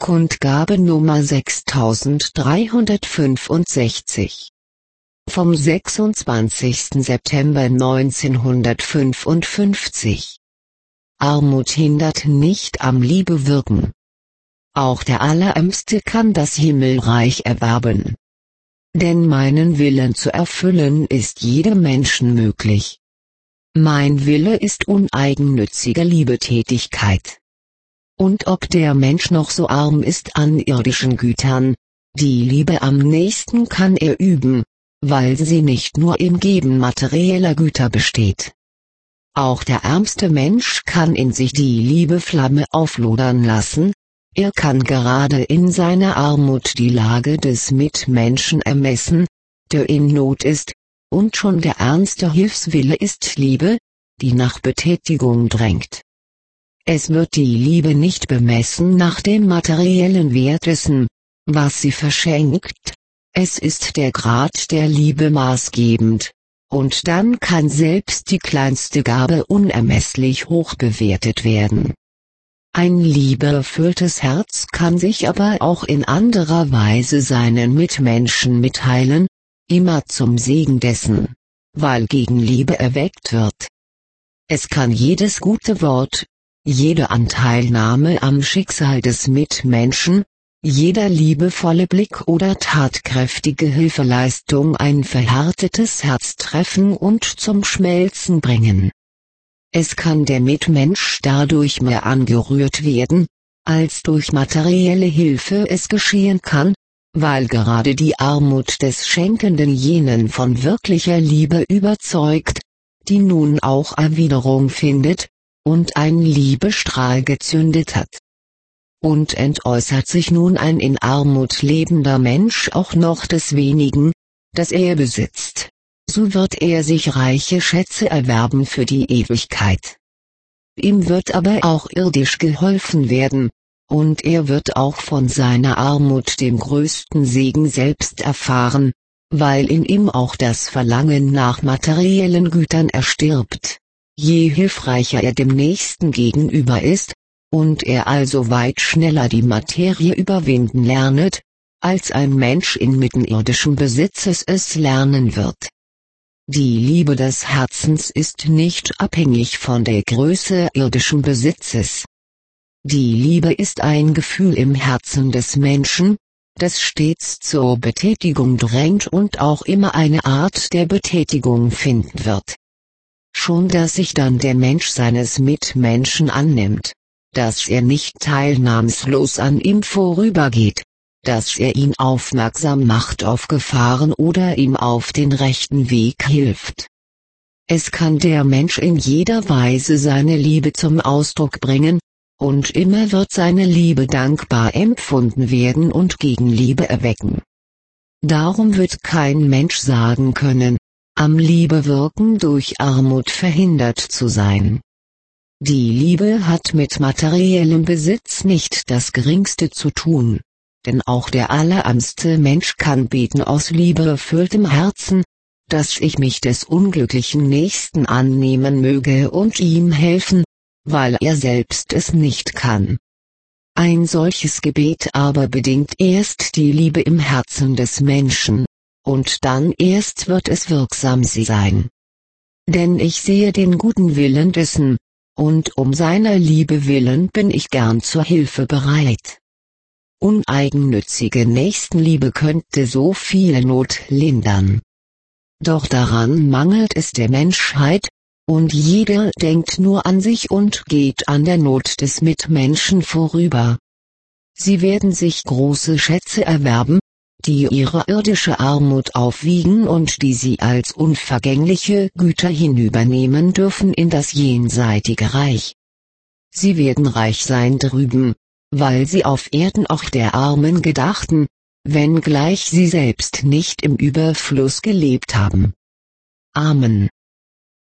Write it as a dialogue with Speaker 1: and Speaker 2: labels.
Speaker 1: Kundgabe Nummer 6365. Vom 26. September 1955. Armut hindert nicht am Liebe wirken. Auch der Allerärmste kann das Himmelreich erwerben. Denn meinen Willen zu erfüllen ist jedem Menschen möglich. Mein Wille ist uneigennützige Liebetätigkeit. Und ob der Mensch noch so arm ist an irdischen Gütern, die Liebe am nächsten kann er üben, weil sie nicht nur im Geben materieller Güter besteht. Auch der ärmste Mensch kann in sich die Liebeflamme auflodern lassen, er kann gerade in seiner Armut die Lage des Mitmenschen ermessen, der in Not ist, und schon der ernste Hilfswille ist Liebe, die nach Betätigung drängt. Es wird die Liebe nicht bemessen nach dem materiellen Wert dessen, was sie verschenkt, es ist der Grad der Liebe maßgebend, und dann kann selbst die kleinste Gabe unermesslich hoch bewertet werden. Ein liebeerfülltes Herz kann sich aber auch in anderer Weise seinen Mitmenschen mitteilen, immer zum Segen dessen, weil Gegenliebe erweckt wird. Es kann jedes gute Wort, jede Anteilnahme am Schicksal des Mitmenschen, jeder liebevolle Blick oder tatkräftige Hilfeleistung ein verhärtetes Herz treffen und zum Schmelzen bringen. Es kann der Mitmensch dadurch mehr angerührt werden, als durch materielle Hilfe es geschehen kann, weil gerade die Armut des Schenkenden jenen von wirklicher Liebe überzeugt, die nun auch Erwiderung findet, und ein Liebestrahl gezündet hat. Und entäußert sich nun ein in Armut lebender Mensch auch noch des wenigen, das er besitzt, so wird er sich reiche Schätze erwerben für die Ewigkeit. Ihm wird aber auch irdisch geholfen werden, und er wird auch von seiner Armut den größten Segen selbst erfahren, weil in ihm auch das Verlangen nach materiellen Gütern erstirbt. Je hilfreicher er dem Nächsten gegenüber ist, und er also weit schneller die Materie überwinden lernet, als ein Mensch inmitten irdischen Besitzes es lernen wird. Die Liebe des Herzens ist nicht abhängig von der Größe irdischen Besitzes. Die Liebe ist ein Gefühl im Herzen des Menschen, das stets zur Betätigung drängt und auch immer eine Art der Betätigung finden wird. Schon dass sich dann der Mensch seines Mitmenschen annimmt, dass er nicht teilnahmslos an ihm vorübergeht, dass er ihn aufmerksam macht auf Gefahren oder ihm auf den rechten Weg hilft. Es kann der Mensch in jeder Weise seine Liebe zum Ausdruck bringen, und immer wird seine Liebe dankbar empfunden werden und Gegenliebe erwecken. Darum wird kein Mensch sagen können, am Liebe wirken durch Armut verhindert zu sein. Die Liebe hat mit materiellem Besitz nicht das Geringste zu tun, denn auch der allerärmste Mensch kann beten aus liebeerfülltem Herzen, dass ich mich des unglücklichen Nächsten annehmen möge und ihm helfen, weil er selbst es nicht kann. Ein solches Gebet aber bedingt erst die Liebe im Herzen des Menschen, und dann erst wird es wirksam sein. Denn ich sehe den guten Willen dessen, und um seiner Liebe willen bin ich gern zur Hilfe bereit. Uneigennützige Nächstenliebe könnte so viele Not lindern. Doch daran mangelt es der Menschheit, und jeder denkt nur an sich und geht an der Not des Mitmenschen vorüber. Sie werden sich große Schätze erwerben, die ihre irdische Armut aufwiegen und die sie als unvergängliche Güter hinübernehmen dürfen in das jenseitige Reich. Sie werden reich sein drüben, weil sie auf Erden auch der Armen gedachten, wenngleich sie selbst nicht im Überfluss gelebt haben. Amen.